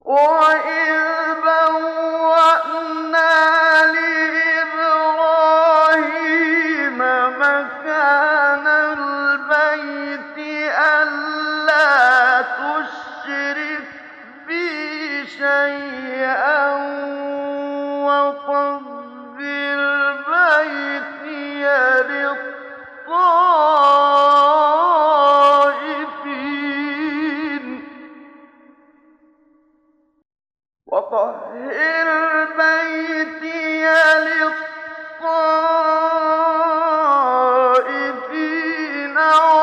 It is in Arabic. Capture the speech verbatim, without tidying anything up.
وَإِذْ بَوَّأْنَا لِإِبْرَاهِيمَ مَكَانَ الْبَيْتِ أَلَّا تُشْرِكْ بِي شَيْئًا وَطَهِّرْ بَيْتِيَ لِلطَّائِفِينَ وَطَهِّرْ بَيْتِيَ لِلطَّائِفِينَ